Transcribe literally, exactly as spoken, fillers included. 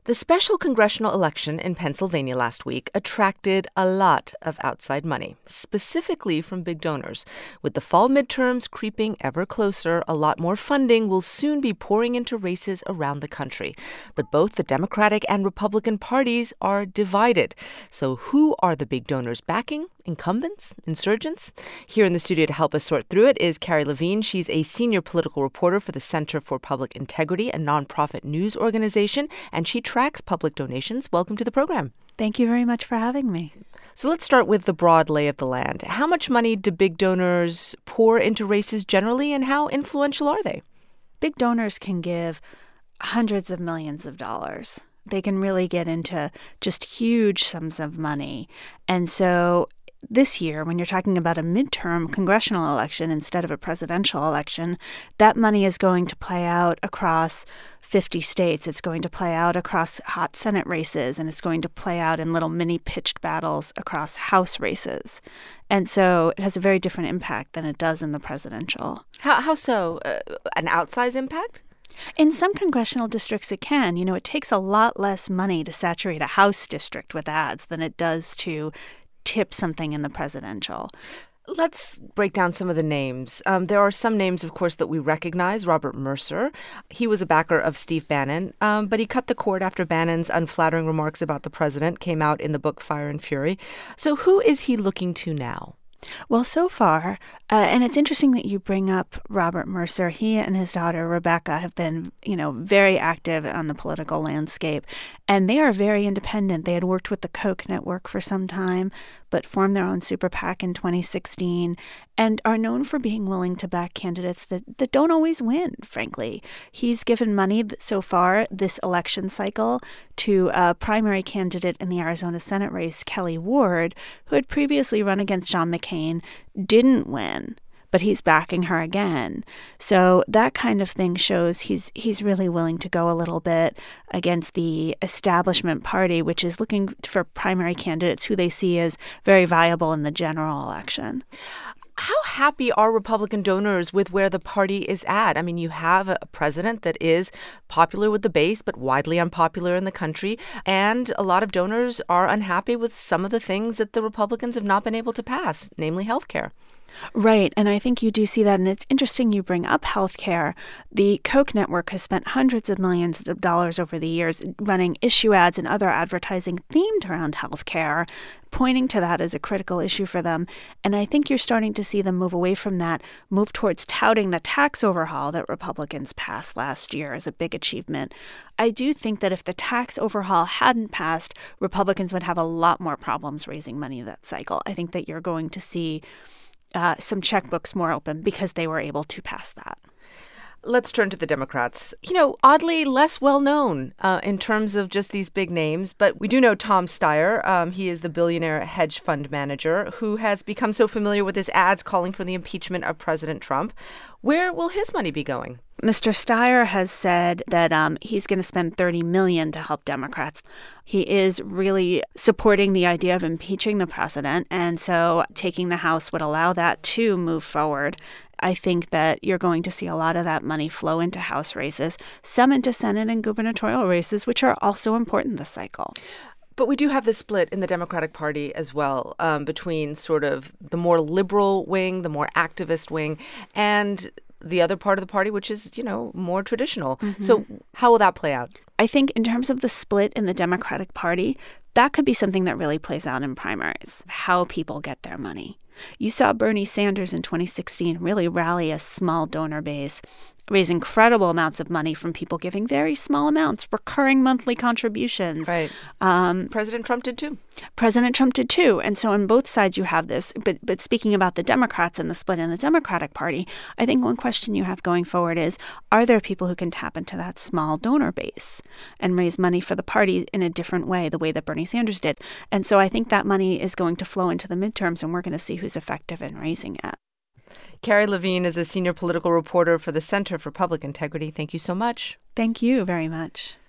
The special congressional election in Pennsylvania last week attracted a lot of outside money, specifically from big donors. With the fall midterms creeping ever closer, a lot more funding will soon be pouring into races around the country. But both the Democratic and Republican parties are divided. So who are the big donors backing? Incumbents? Insurgents? Here in the studio to help us sort through it is Carrie Levine. She's a senior political reporter for the Center for Public Integrity, a nonprofit news organization, and she tracks public donations. Welcome to the program. Thank you very much for having me. So let's start with the broad lay of the land. How much money do big donors pour into races generally, and how influential are they? Big donors can give hundreds of millions of dollars. They can really get into just huge sums of money. And so this year, when you're talking about a midterm congressional election instead of a presidential election, that money is going to play out across fifty states. It's going to play out across hot Senate races, and it's going to play out in little mini pitched battles across House races. And so it has a very different impact than it does in the presidential. How, how so? Uh, an outsized impact? In some congressional districts, it can. You know, it takes a lot less money to saturate a House district with ads than it does to tip something in the presidential. Let's break down some of the names. Um, there are some names, of course, that we recognize. Robert Mercer, he was a backer of Steve Bannon, um, but he cut the cord after Bannon's unflattering remarks about the president came out in the book Fire and Fury. So who is he looking to now? Well, so far, uh, and it's interesting that you bring up Robert Mercer. He and his daughter, Rebecca, have been, you know, very active on the political landscape, and they are very independent. They had worked with the Koch network for some time, but formed their own super PAC in twenty sixteen, and are known for being willing to back candidates that, that don't always win, frankly. He's given money so far this election cycle to a primary candidate in the Arizona Senate race, Kelly Ward, who had previously run against John McCain, didn't win, but he's backing her again. So that kind of thing shows he's he's really willing to go a little bit against the establishment party, which is looking for primary candidates who they see as very viable in the general election. How happy are Republican donors with where the party is at? I mean, you have a president that is popular with the base, but widely unpopular in the country. And a lot of donors are unhappy with some of the things that the Republicans have not been able to pass, namely health care. Right. And I think you do see that. And it's interesting you bring up healthcare. The Koch network has spent hundreds of millions of dollars over the years running issue ads and other advertising themed around healthcare, pointing to that as a critical issue for them. And I think you're starting to see them move away from that, move towards touting the tax overhaul that Republicans passed last year as a big achievement. I do think that if the tax overhaul hadn't passed, Republicans would have a lot more problems raising money that cycle. I think that you're going to see Uh, some checkbooks more open because they were able to pass that. Let's turn to the Democrats. You know, oddly less well known uh, in terms of just these big names, but we do know Tom Steyer. Um, he is the billionaire hedge fund manager who has become so familiar with his ads calling for the impeachment of President Trump. Where will his money be going? Mister Steyer has said that um, he's going to spend thirty million dollars to help Democrats. He is really supporting the idea of impeaching the president, and so taking the House would allow that to move forward. I think that you're going to see a lot of that money flow into House races, some into Senate and gubernatorial races, which are also important this cycle. But we do have this split in the Democratic Party as well, um, between sort of the more liberal wing, the more activist wing, and the other part of the party, which is, you know, more traditional. Mm-hmm. So how will that play out? I think in terms of the split in the Democratic Party, that could be something that really plays out in primaries, how people get their money. You saw Bernie Sanders in twenty sixteen really rally a small donor base, raise incredible amounts of money from people giving very small amounts, recurring monthly contributions. Right. Um, President Trump did too. President Trump did too. And so on both sides you have this. But but speaking about the Democrats and the split in the Democratic Party, I think one question you have going forward is, are there people who can tap into that small donor base and raise money for the party in a different way, the way that Bernie Sanders did? And so I think that money is going to flow into the midterms, and we're going to see who's effective in raising it. Carrie Levine is a senior political reporter for the Center for Public Integrity. Thank you so much. Thank you very much.